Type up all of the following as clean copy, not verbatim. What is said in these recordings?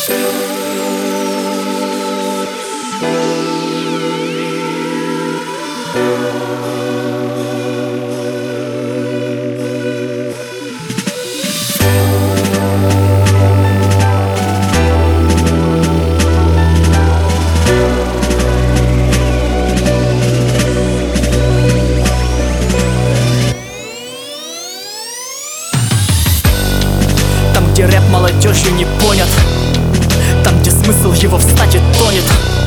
Где рэп молодежью не понят, там, где смысл его в стаде тонет,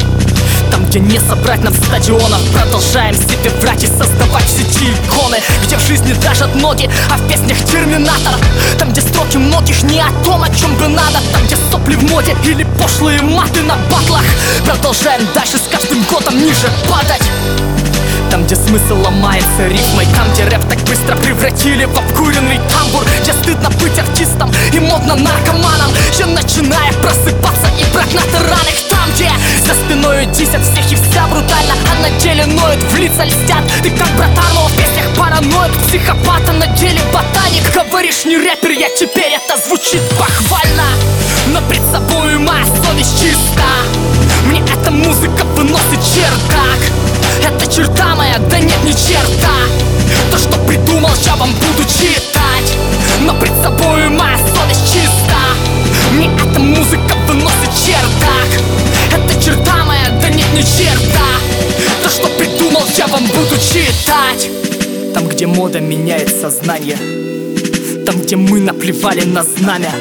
там, где не собрать нам стадионов. Продолжаем себе врать и создавать в сети иконы, где в жизни дашат ноги, а в песнях терминатор. Там, где строки многих не о том, о чем бы надо, там, где сопли в моде или пошлые маты на батлах. Продолжаем дальше с каждым годом ниже падать. Там, где смысл ломается рифмой, там, где рэп так быстро превратили в обкуренный тамбур, где стыдно быть артистом и модно наркоманом, где начиная просыпаться и брать на тараных. Там, где за спиною десят всех и вся брутально, а на деле ноют, в лица льстят. Ты как братан, но в песнях параноик, психопат, а на деле ботаник. Говоришь, не рэпер, я теперь, это звучит похвально, но пред собой моя совесть чиста. Мне эта музыка выносит чердак. Это черта моя, да нет, ни черта. То, что придумал, я вам буду читать, но пред собой моя совесть чиста. Мне эта музыка выносит чердак. Это черта моя, да нет, ни черта. То, что придумал, я вам буду читать. Там, где мода меняет сознание, там, где мы наплевали на знамя,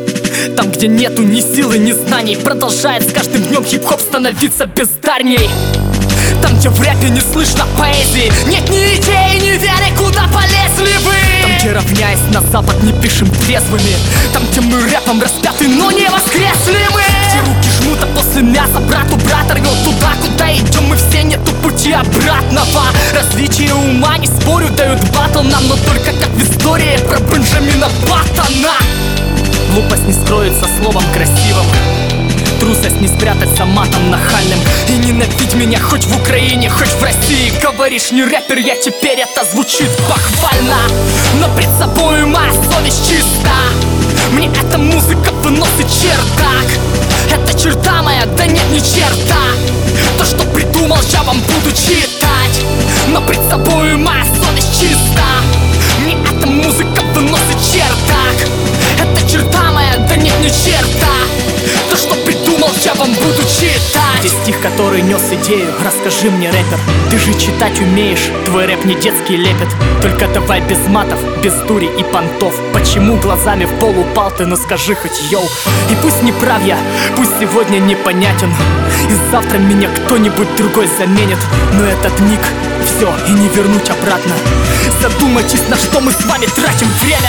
там, где нету ни силы, ни знаний, продолжает с каждым днем хип-хоп становиться бездарней. Там, где в рэпе не слышно поэзии, нет ни идеи, ни веры, куда полезли вы. Там, где равняясь на запад не пишем трезвыми, там, где мы рэпом распяты, но не воскресли мы. Где руки жмут, а после мяса брату брат рвет туда, куда идем мы все, нету пути обратного. Развитие ума, не спорю, дают батл нам, но только как в истории про Бенджамина Баттона. Глупость не скроется словом красивым, трусость не спрятаться матом нахальным. И ненавидь меня хоть в Украине, хоть в России. Говоришь, не рэпер, я теперь, это звучит похвально, но пред собой моя совесть чиста. Мне эта музыка выносит чердак. Это черта моя, да нет, ни черта. То, что придумал, я вам буду читать, но пред собой моя совесть чиста. Мне эта музыка выносит чердак. Это черта моя, да нет, ни черта. То, что придумал, я вам буду читать. Здесь стих, который нес идею, расскажи мне, рэпер, ты же читать умеешь, твой рэп не детский лепет. Только давай без матов, без дури и понтов. Почему глазами в пол упал ты, ну скажи хоть йоу. И пусть не прав я, пусть сегодня непонятен, и завтра меня кто-нибудь другой заменит, но этот миг все и не вернуть обратно. Задумайтесь, на что мы с вами тратим время.